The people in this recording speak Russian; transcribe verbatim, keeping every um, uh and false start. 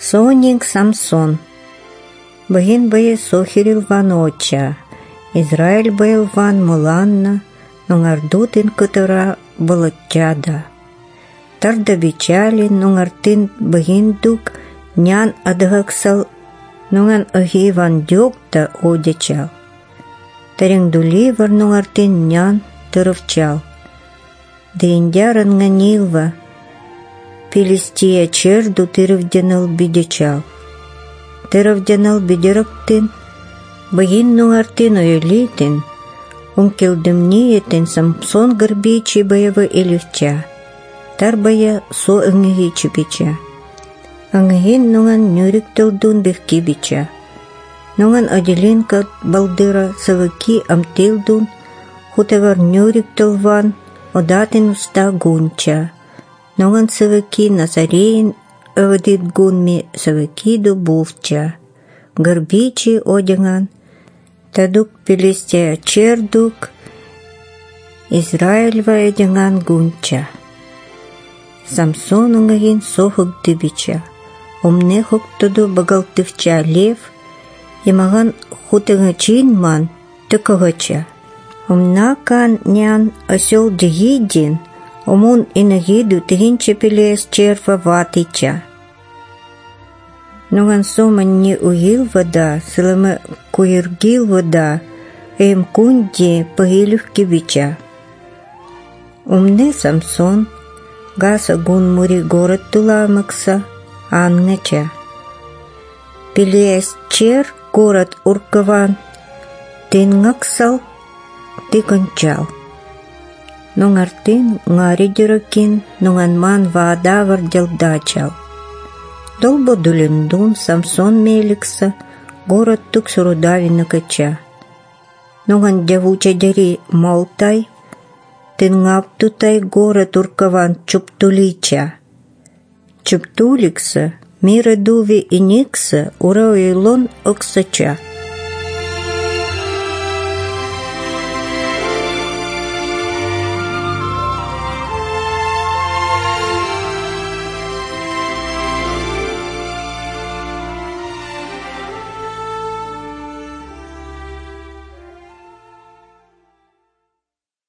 Соник Самсон. Быгин бые сохирил ван оча. Израиль был ван муланна, нунгардутин кытыра болотчада. Тарда бичали нунгартин быгин дук, нян адыгаксал, нунган ыги ван дёкта одячал. Тарингдули вар нунгартин нян тырывчал. Дейндяран нганилва, Пилистия черду тырывдянал бидячал. Тырывдянал бидерактин, быгин нунгартин ойылитин, он келдымниетин Самсон горбичи боевы илюхча. Тар бая со ыңыги чупича. Ыңыгин нунган нюриктылдун бехки бича. Нунган аделинка балдыра савыки амтилдун, хутавар нюриктылван, одатин уста гунча. Нунган савыки назареин ывадит гунми савыки дубувча. Горбичи одянган, тадук пилистия чердук, Израиль ваедянган гунча. Самсон унгагин сохук дыбича, умне хуктуду багалтывча лев, имаган хутыгачин ман тыкагача. Умнакан нян осел дигидин, умун инагиду тыгинча пилес черва ватича. Нуган соман не уил вода, сылымы куиргил вода, эм кунди пагилюх кибича. Умне Самсон, гаса гун мури город туламакса, ангача. Пилес чер город уркаван, тынгаксал, ты кончал. Нунгартин нгаридюракин, нунганман вода вардялдачал. Долбо дулиндун Самсон меликса, город тук сурудавина кача. Нунган дявуча дяри молтай, тынгаптутай город уркаван чуптулича. Чуптуликса, мира дуви и никса, ура уилон оксача.